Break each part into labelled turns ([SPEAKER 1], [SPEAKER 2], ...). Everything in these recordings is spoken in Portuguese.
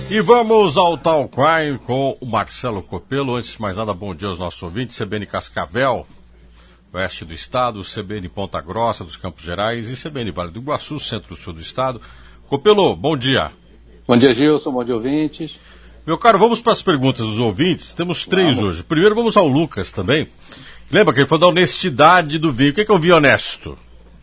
[SPEAKER 1] E vamos ao Talk Crime com o Marcelo Copelo. Antes de mais nada, bom dia aos nossos ouvintes. CBN Cascavel, oeste do estado, CBN Ponta Grossa, dos Campos Gerais, e CBN Vale do Iguaçu, centro-sul do estado. Copelo, bom dia.
[SPEAKER 2] Bom dia, Gilson, bom dia, ouvintes.
[SPEAKER 1] Meu caro, vamos para as perguntas dos ouvintes. Temos três hoje. Primeiro vamos ao Lucas também. Lembra que ele falou da honestidade do vinho. O que é o vinho honesto?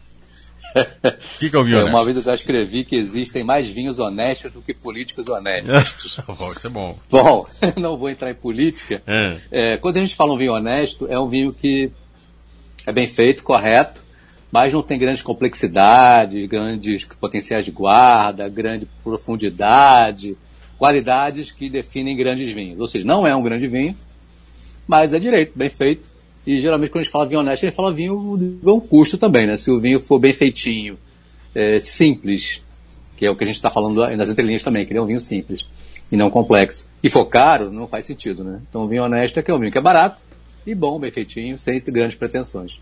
[SPEAKER 1] O que é o vinho honesto?
[SPEAKER 2] Uma vez eu já escrevi que existem mais vinhos honestos do que políticos honestos.
[SPEAKER 1] Isso é bom.
[SPEAKER 2] Bom, não vou entrar em política. Quando a gente fala um vinho honesto, é um vinho que é bem feito, correto, mas não tem grande complexidade, grandes potenciais de guarda, grande profundidade, qualidades que definem grandes vinhos. Ou seja, não é um grande vinho, mas é direito, bem feito. E geralmente quando a gente fala vinho honesto, a gente fala vinho de bom custo também, né? Se o vinho for bem feitinho, simples, que é o que a gente está falando nas entrelinhas também, que ele é um vinho simples e não complexo. E for caro, não faz sentido, né? Então o vinho honesto é um vinho que é barato e bom, bem feitinho, sem grandes pretensões.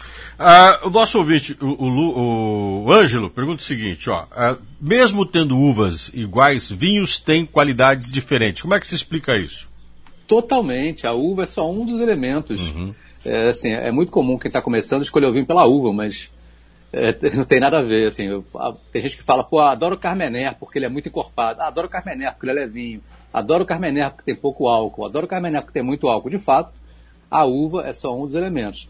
[SPEAKER 1] O nosso ouvinte, o Ângelo, pergunta o seguinte, mesmo tendo uvas iguais, vinhos têm qualidades diferentes. Como é que se explica isso?
[SPEAKER 2] Totalmente. A uva é só um dos elementos. É muito comum quem está começando escolher o vinho pela uva, mas não tem nada a ver. Assim, tem gente que fala, adoro o Carmener porque ele é muito encorpado. Adoro o Carmener porque ele é levinho. Adoro o Carmener porque tem pouco álcool. Adoro o Carmener porque tem muito álcool. De fato, a uva é só um dos elementos.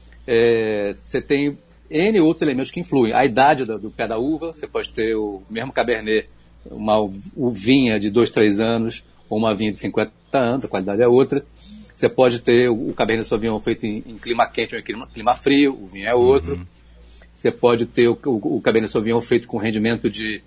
[SPEAKER 2] Você tem N outros elementos que influem. A idade do pé da uva, você pode ter o mesmo Cabernet, uma uvinha de 2, 3 anos, ou uma vinha de 50 anos, a qualidade é outra. Você pode ter o Cabernet Sauvignon feito em clima quente ou em clima frio, o vinho é outro. Você pode ter o Cabernet Sauvignon feito com rendimento de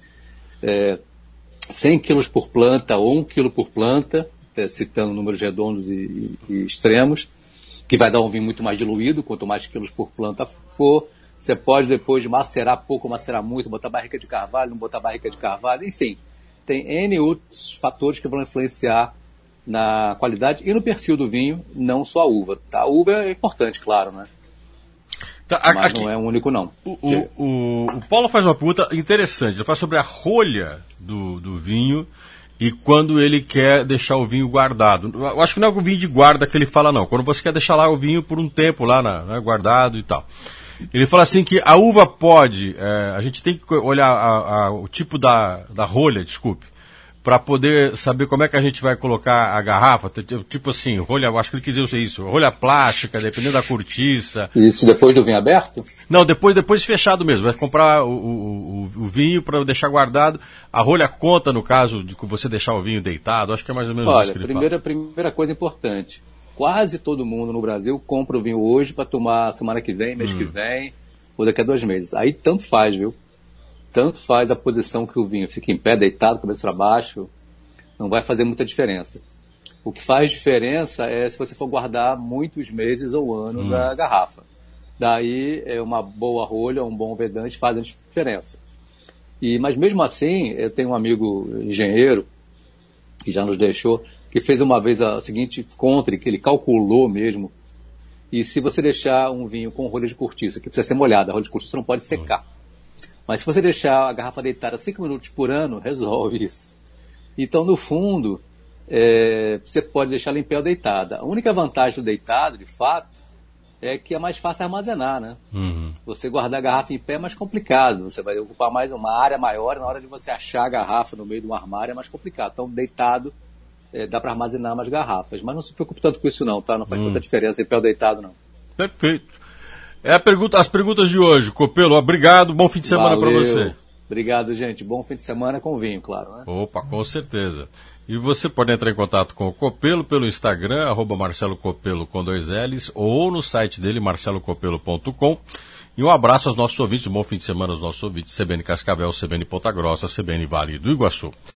[SPEAKER 2] 100 quilos por planta ou 1 quilo por planta, citando números redondos e extremos, que vai dar um vinho muito mais diluído, quanto mais quilos por planta for. Você pode, depois de macerar pouco, macerar muito, botar barrica de carvalho, não botar barrica de carvalho, enfim. Tem N outros fatores que vão influenciar na qualidade e no perfil do vinho, não só a uva. A uva é importante, claro, né? Mas aqui, não é único, não.
[SPEAKER 1] O Paulo faz uma pergunta interessante. Ele fala sobre a rolha do vinho e quando ele quer deixar o vinho guardado. Eu acho que não é o vinho de guarda que ele fala, não. Quando você quer deixar lá o vinho por um tempo lá guardado e tal. Ele fala assim que a uva pode, a gente tem que olhar o tipo da rolha, para poder saber como é que a gente vai colocar a garrafa, tipo assim, rolha, acho que ele quis dizer isso, rolha plástica, dependendo da cortiça.
[SPEAKER 2] Isso depois do vinho aberto?
[SPEAKER 1] Não, depois fechado mesmo, vai comprar o vinho para deixar guardado, a rolha conta no caso de você deixar o vinho deitado, acho que é mais ou menos isso que ele fala.
[SPEAKER 2] Primeira coisa importante, quase todo mundo no Brasil compra o vinho hoje para tomar semana que vem, mês que vem, ou daqui a 2 meses. Aí tanto faz, viu? Tanto faz a posição que o vinho fica em pé, deitado, cabeça para baixo, não vai fazer muita diferença. O que faz diferença é se você for guardar muitos meses ou anos a garrafa. Daí uma boa rolha, um bom vedante fazem diferença. Mas mesmo assim, eu tenho um amigo engenheiro, que já nos deixou, que fez uma vez a seguinte conta, que ele calculou mesmo, e se você deixar um vinho com rolha de cortiça, que precisa ser molhada, a rolha de cortiça não pode secar. Mas se você deixar a garrafa deitada 5 minutos por ano, resolve isso. Então, no fundo, você pode deixar ela em pé ou deitada. A única vantagem do deitado, de fato, é que é mais fácil armazenar, né? Você guardar a garrafa em pé é mais complicado. Você vai ocupar mais uma área maior, na hora de você achar a garrafa no meio de um armário é mais complicado. Então, deitado, dá para armazenar mais garrafas. Mas não se preocupe tanto com isso não, tá? Não faz tanta diferença em pé ou deitado, não.
[SPEAKER 1] Perfeito. As perguntas de hoje. Copelo, obrigado, bom fim de semana para você.
[SPEAKER 2] Obrigado, gente. Bom fim de semana com vinho, claro, né?
[SPEAKER 1] Opa, com certeza. E você pode entrar em contato com o Copelo pelo Instagram, @MarceloCopelo com 2 L's, ou no site dele, marcelocopelo.com. E um abraço aos nossos ouvintes, bom fim de semana aos nossos ouvintes, CBN Cascavel, CBN Ponta Grossa, CBN Vale do Iguaçu.